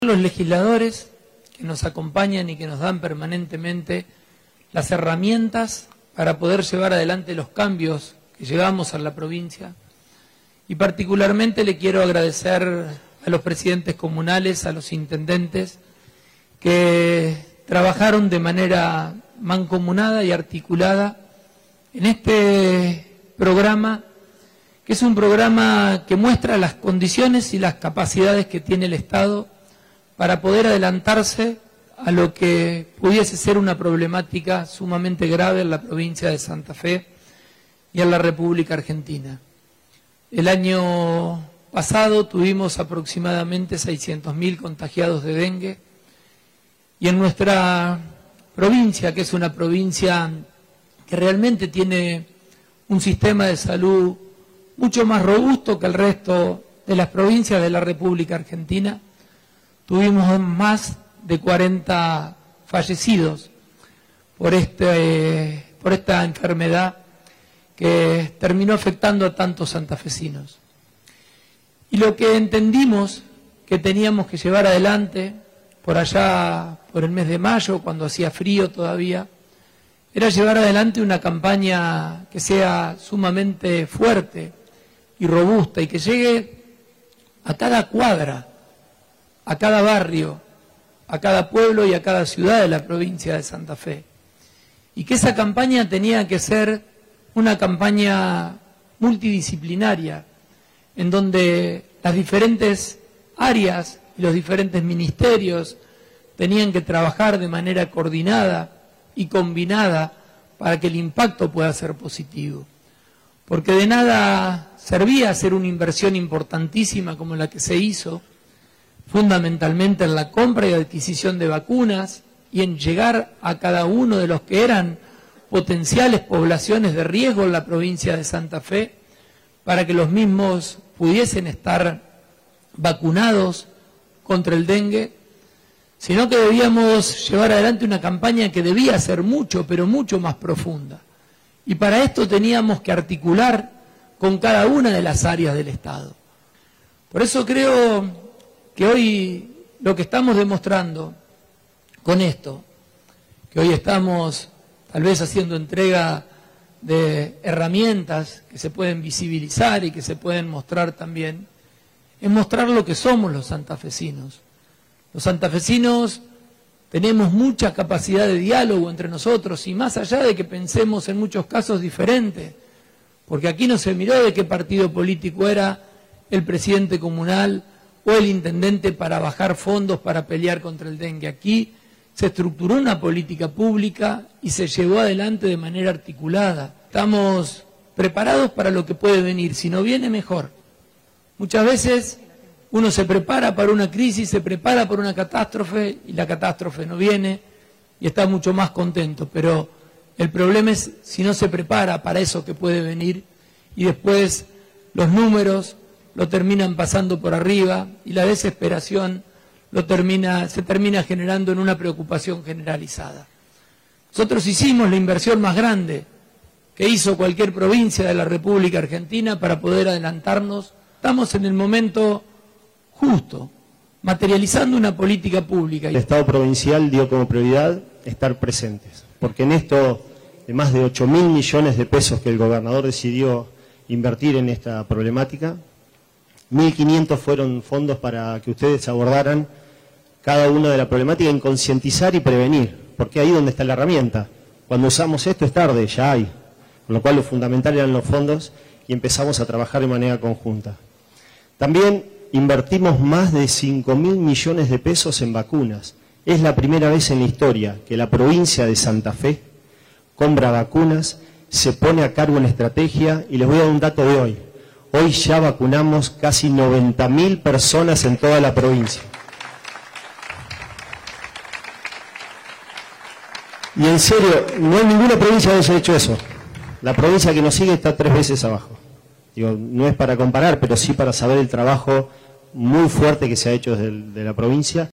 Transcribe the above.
Los legisladores que nos acompañan y que nos dan permanentemente las herramientas para poder llevar adelante los cambios que llevamos a la provincia. Y particularmente le quiero agradecer a los presidentes comunales, a los intendentes, que trabajaron de manera mancomunada y articulada en este programa, que es un programa que muestra las condiciones y las capacidades que tiene el Estado para poder adelantarse a lo que pudiese ser una problemática sumamente grave en la provincia de Santa Fe y en la República Argentina. El año pasado tuvimos aproximadamente 600.000 contagiados de dengue y en nuestra provincia, que es una provincia que realmente tiene un sistema de salud mucho más robusto que el resto de las provincias de la República Argentina, tuvimos más de 40 fallecidos por esta enfermedad que terminó afectando a tantos santafesinos. Y lo que entendimos que teníamos que llevar adelante, por allá, por el mes de mayo, cuando hacía frío todavía, era llevar adelante una campaña que sea sumamente fuerte y robusta y que llegue a cada cuadra, a cada barrio, a cada pueblo y a cada ciudad de la provincia de Santa Fe. Y que esa campaña tenía que ser una campaña multidisciplinaria, en donde las diferentes áreas y los diferentes ministerios tenían que trabajar de manera coordinada y combinada para que el impacto pueda ser positivo. Porque de nada servía hacer una inversión importantísima como la que se hizo, fundamentalmente en la compra y adquisición de vacunas y en llegar a cada uno de los que eran potenciales poblaciones de riesgo en la provincia de Santa Fe, para que los mismos pudiesen estar vacunados contra el dengue, sino que debíamos llevar adelante una campaña que debía ser mucho, pero mucho más profunda. Y para esto teníamos que articular con cada una de las áreas del Estado. Por eso creo que hoy lo que estamos demostrando con esto, que hoy estamos tal vez haciendo entrega de herramientas que se pueden visibilizar y que se pueden mostrar también, es mostrar lo que somos los santafesinos. Los santafesinos tenemos mucha capacidad de diálogo entre nosotros y más allá de que pensemos en muchos casos diferentes, porque aquí no se miró de qué partido político era el presidente comunal o el intendente para bajar fondos para pelear contra el dengue. Aquí se estructuró una política pública y se llevó adelante de manera articulada. Estamos preparados para lo que puede venir, si no viene mejor. Muchas veces uno se prepara para una crisis, se prepara para una catástrofe y la catástrofe no viene y está mucho más contento, pero el problema es si no se prepara para eso que puede venir y después los números lo terminan pasando por arriba y la desesperación se termina generando en una preocupación generalizada. Nosotros hicimos la inversión más grande que hizo cualquier provincia de la República Argentina para poder adelantarnos. Estamos en el momento justo, materializando una política pública. El Estado provincial dio como prioridad estar presentes, porque en esto de más de 8.000 millones de pesos que el gobernador decidió invertir en esta problemática, 1.500 fueron fondos para que ustedes abordaran cada una de la problemática en concientizar y prevenir, porque ahí donde está la herramienta. Cuando usamos esto es tarde, ya hay, con lo cual lo fundamental eran los fondos y empezamos a trabajar de manera conjunta. También invertimos más de 5.000 millones de pesos en vacunas. Es la primera vez en la historia que la provincia de Santa Fe compra vacunas, se pone a cargo una estrategia y les voy a dar un dato de hoy. Hoy ya vacunamos casi 90.000 personas en toda la provincia. Y en serio, no hay ninguna provincia donde se haya hecho eso. La provincia que nos sigue está 3 veces abajo. Digo, no es para comparar, pero sí para saber el trabajo muy fuerte que se ha hecho desde la provincia.